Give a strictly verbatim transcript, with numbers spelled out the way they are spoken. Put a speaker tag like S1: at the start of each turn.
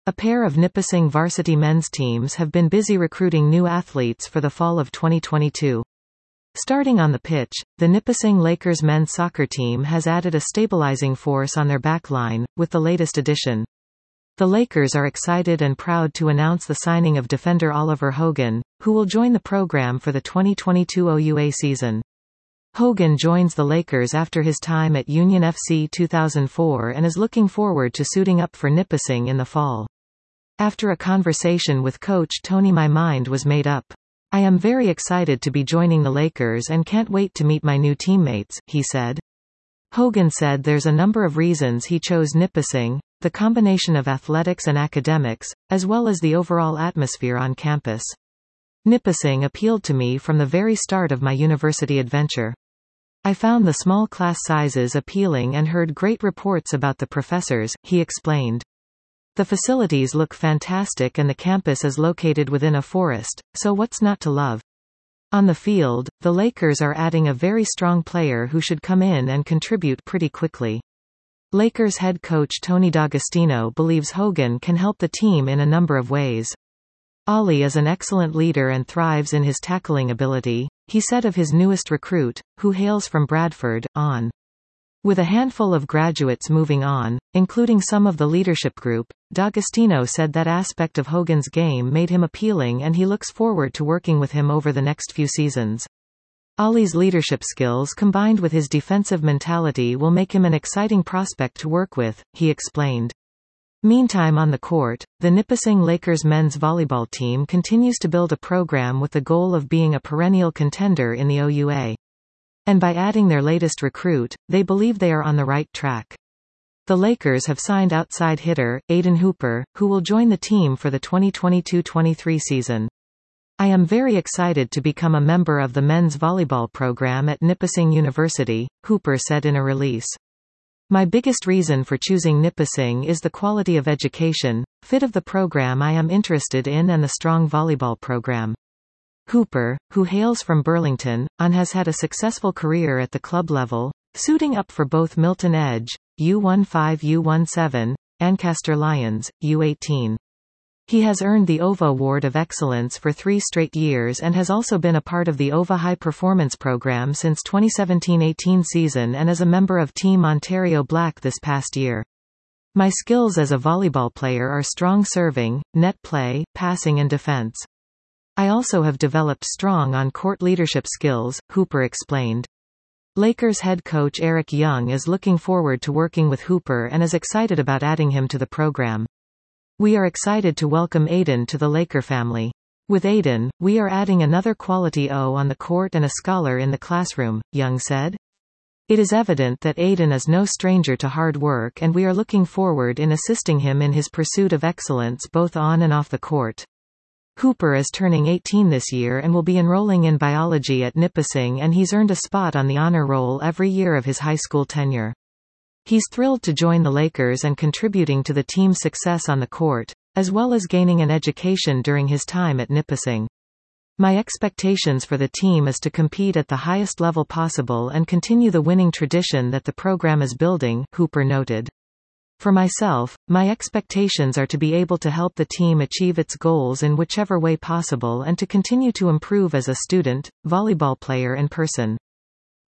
S1: A pair of Nipissing varsity men's teams have been busy recruiting new athletes for the fall of twenty twenty-two. Starting on the pitch, the Nipissing Lakers men's soccer team has added a stabilizing force on their back line, with the latest addition. The Lakers are excited and proud to announce the signing of defender Oliver Hogan, who will join the program for the twenty twenty-two O U A season. Hogan joins the Lakers after his time at Union F C two thousand four and is looking forward to suiting up for Nipissing in the fall. After a conversation with coach Tony, my mind was made up. I am very excited to be joining the Lakers and can't wait to meet my new teammates, he said. Hogan said there's a number of reasons he chose Nipissing: the combination of athletics and academics, as well as the overall atmosphere on campus. Nipissing appealed to me from the very start of my university adventure. I found the small class sizes appealing and heard great reports about the professors, he explained. The facilities look fantastic and the campus is located within a forest, so what's not to love? On the field, the Lakers are adding a very strong player who should come in and contribute pretty quickly. Lakers head coach Tony D'Agostino believes Hogan can help the team in a number of ways. Ollie is an excellent leader and thrives in his tackling ability, he said of his newest recruit, who hails from Bradford, on. With a handful of graduates moving on, including some of the leadership group, D'Agostino said that aspect of Hogan's game made him appealing and he looks forward to working with him over the next few seasons. Ollie's leadership skills combined with his defensive mentality will make him an exciting prospect to work with, he explained. Meantime, on the court, the Nipissing Lakers men's volleyball team continues to build a program with the goal of being a perennial contender in the O U A. And by adding their latest recruit, they believe they are on the right track. The Lakers have signed outside hitter, Aiden Hooper, who will join the team for the twenty twenty-two twenty-three season. I am very excited to become a member of the men's volleyball program at Nipissing University, Hooper said in a release. My biggest reason for choosing Nipissing is the quality of education, fit of the program I am interested in and the strong volleyball program. Hooper, who hails from Burlington, and has had a successful career at the club level, suiting up for both Milton Edge, U fifteen U seventeen, Ancaster Lions, U eighteen. He has earned the O V A Award of Excellence for three straight years and has also been a part of the O V A High Performance Program since twenty seventeen eighteen season and is a member of Team Ontario Black this past year. My skills as a volleyball player are strong serving, net play, passing and defense. I also have developed strong on-court leadership skills, Hooper explained. Lakers head coach Eric Young is looking forward to working with Hooper and is excited about adding him to the program. We are excited to welcome Aiden to the Laker family. With Aiden, we are adding another quality O on the court and a scholar in the classroom, Young said. It is evident that Aiden is no stranger to hard work and we are looking forward in assisting him in his pursuit of excellence both on and off the court. Hooper is turning eighteen this year and will be enrolling in biology at Nipissing, and he's earned a spot on the honor roll every year of his high school tenure. He's thrilled to join the Lakers and contributing to the team's success on the court, as well as gaining an education during his time at Nipissing. My expectations for the team is to compete at the highest level possible and continue the winning tradition that the program is building, Hooper noted. For myself, my expectations are to be able to help the team achieve its goals in whichever way possible and to continue to improve as a student, volleyball player and person.